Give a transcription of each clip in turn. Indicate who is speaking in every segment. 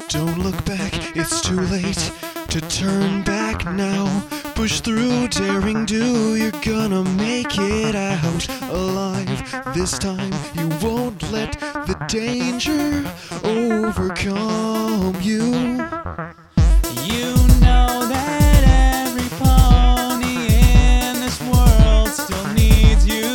Speaker 1: Don't look back, it's too late to turn back now. Push through, daring do, you're gonna make it out alive. This time you won't let the danger overcome you.
Speaker 2: You know that every pony in this world still needs you.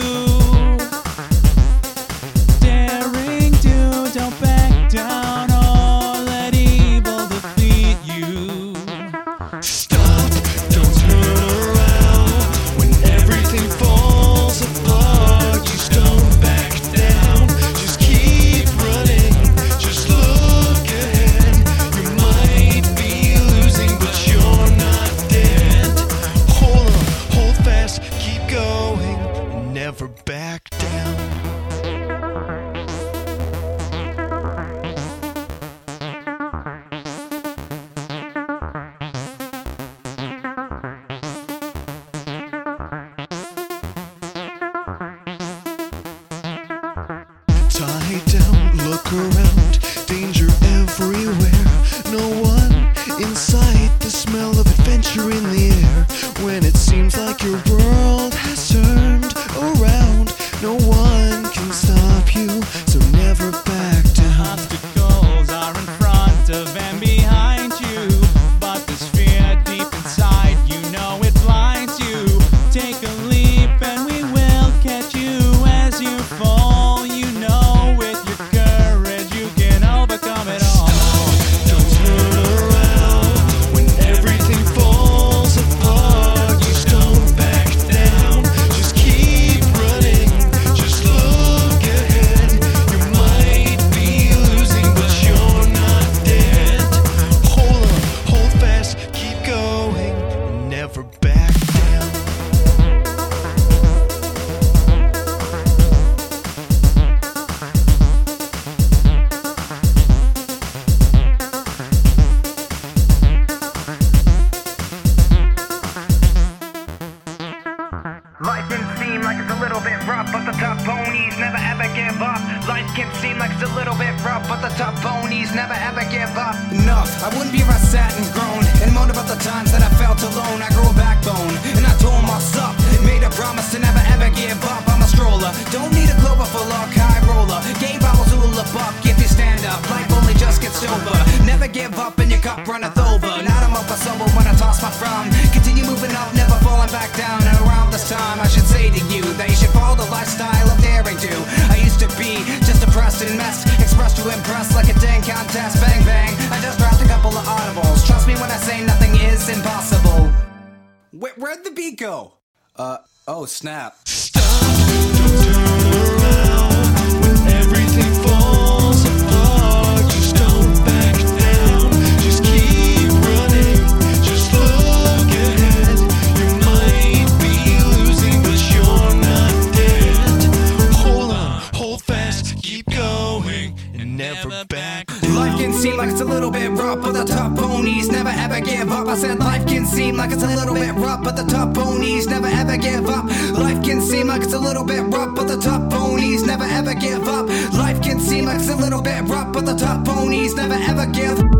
Speaker 2: Daring do, don't back down or let evil defeat you.
Speaker 1: Stop, don't turn around when everything falls apart. Just don't back down, just keep running, just look ahead. You might be losing, but you're not dead. Hold on, hold fast, keep going, and never back down. Tie down, look around, danger everywhere. No one in sight, the smell of adventure in the air. When it seems like your world has turned around, no one can stop you, so never back down.
Speaker 2: Obstacles are in front of and behind you, but there's fear deep inside, you know it blinds you. Take a leap and we will catch you as you fall. You know with your courage you can overcome it all.
Speaker 1: Don't turn around when everything falls apart. Just don't back down, just keep running, just look ahead. You might be losing, but you're not dead. Hold on, hold fast, keep going, and never back down.
Speaker 3: Life can seem like it's a little bit rough, but the top ponies never ever give up. Life can seem like it's a little bit rough, but the top ponies never ever give up.
Speaker 4: Enough, I wouldn't be if I sat and groaned and moaned about the times that I felt alone. I grew a backbone and I told myself, made a promise to never ever give up. I'm a stroller, don't need a clover for luck, high roller. Game bottles who will look up if you stand up. Life only just gets over. Never give up and your cup runneth over. Not I'm up for someone when I toss my frown. Continue moving up, never falling back down. And around this time I should say to you that you should follow the lifestyle of daring do. I used to be just depressed and messed, expressed to impress like a dang contest. Bang bang, I just dropped a couple of audibles. Trust me when I say nothing is impossible. Where'd the beat go? Oh snap.
Speaker 1: Stop, don't turn around when everything falls apart. Just don't back down, just keep running, just look ahead. You might be losing, but you're not dead. Hold on, hold fast, keep going, and never back down.
Speaker 4: Life can seem like it's a little bit rough, but the top ponies never ever give up. I said life can seem like it's a little bit rough, but the top ponies never ever give up. Life can seem like it's a little bit rough, but the top ponies never ever give up. Life can seem like it's a little bit rough, but the top ponies never ever give up.